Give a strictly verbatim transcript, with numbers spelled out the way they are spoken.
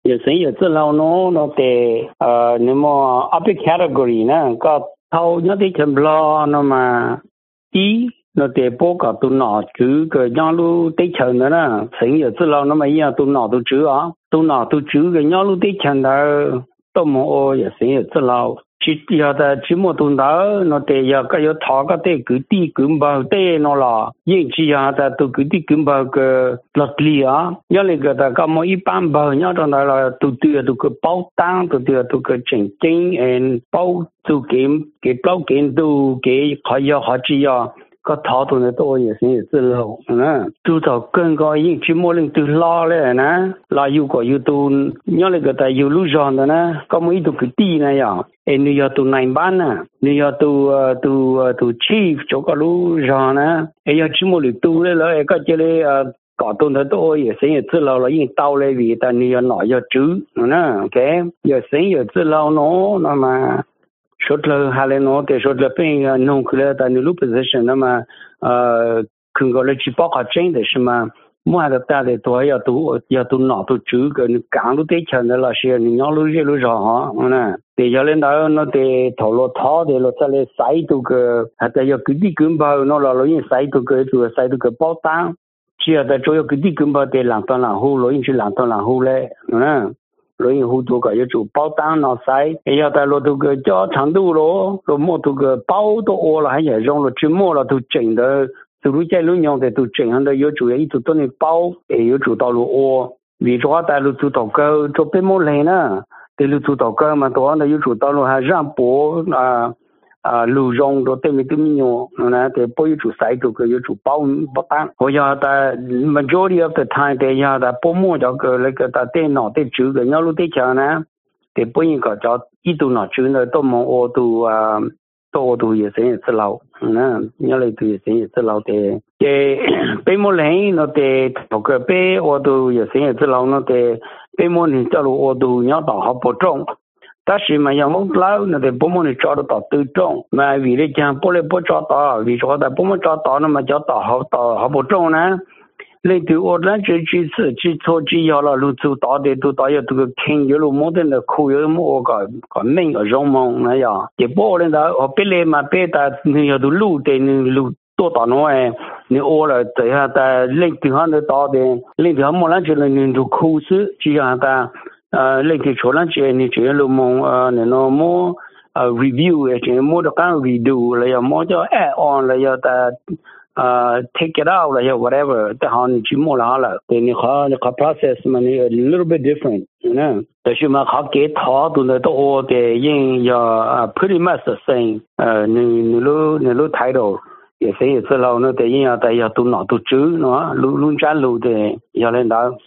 也是也知道喏，那得呃，那么 upper category 呢，个头那得全不了，那么一那得包个都拿住个养路得全的呢，生也知道那么一样都拿都住啊，都拿都住个养路得全的，都么哦也生也知道。chỉ giờ ta chỉ một tuần đó nó để giờ cái giờ thọ cái để cứ đi cứ bao để nó là nhưng chỉ giờ ta tu cứ đi cứ bao cái lót lìa nhớ lại cái ta có một ít ban bao nhớ trong đó là tu tu tu cái bao tăng tu tu tu cái chính chính and bao tu kiếm cái bao kiếm tu cái họ giờ họ chỉ giờ có thọ tu này tôi也是也是喽，嗯，tu thọ更高因只莫能tu老了呢，老有个有tu nhớ lại cái ta有路上的呢，có một ít tu cái đi này ya. Em nu ya tu nine ban na, nu ya tu tu tu chief cho cái lu ra na, em ya chỉ một lượt tu lên là em cái cái này cả tuần đó tôi也是也知道了，因为到了位但你要拿要住，那 OK， 也是也知道喏，那么说了还来喏，但说了变个弄起来，但你路 position 那么呃，看过了去报考证的是吗？mua được ta để tôi ya tu ya tu nọ tu chữ cái càng lúc tết chân đó là xe ni nhau lúc lúc rõ nè để cho lên đó nó để thầu lo tháo để lo cho lên sai tu cái hay là ya cái đi kiếm bao nó là lo yên sai tu cái tu sai tu cái bao tăng chỉ là cho ya cái đi kiếm bao để làm tao làm hú lo yên chỉ làm tao làm hú嘞nè lo yên hú tu cái ya chủ bao tăng nó sai ya ta lo tu cái cho长度咯lo mua tu cái bao to ô là hay là dùng lo chỉ mua là tu chỉnh的từ lúc chạy lúc nhau thì từ chuyển hàng đây, chủ yếu từ tuần này bao, để yếu chủ tàu lúa ô, vì cho tại lúc chủ tàu cơ, cho bên một lần nữa, từ lúc chủ tàu cơ mà tôi nói yếu chủ tàu lúa hay rang bò à à lúa rong rồi tên mình tự mình nhổ, nè, thì bao yếu chủ sai chủ cái yếu chủ bao bao tăng, bây giờ ta majority of the time thì giờ ta bao mua cho cái lấy cái ta tên nọ tên chữ cái nhau lúc tên chờ nè, thì bao nhiêu cái cho ít tu nọ chữ nữa, tôi mong ô tu à多都也是也知道，嗯，原来都也是也知道的。这北莫人那的那个北我都也是也知道那的北莫人走路我都要到好不中，但是嘛要我老那的北莫人找得到都中，嘛为了讲不来不找到，为啥的不么找到那么叫到好到好不中呢？来对我那这几次去做只要了路走到的都到要这个看有路没得那苦有么个个命个容梦那样，也不能的我别来嘛别的你要都路的你路多到那哎，你饿了这下的来地方的到的，来地方没那就能你都苦死，这样的呃来地出来这你这路梦呃那那么呃 review 也这么的干 redo 了要么叫 add on 了要的。Uh, take it out or whatever. The han chimola then the process money a little bit different, you know. The shima get taught to the all the yin ya pretty much the same. Uh, ni lu ni lu title. Ye say it's a lot no the yin ya ta ya tu na tu chu no lu lu chan lu de ya len da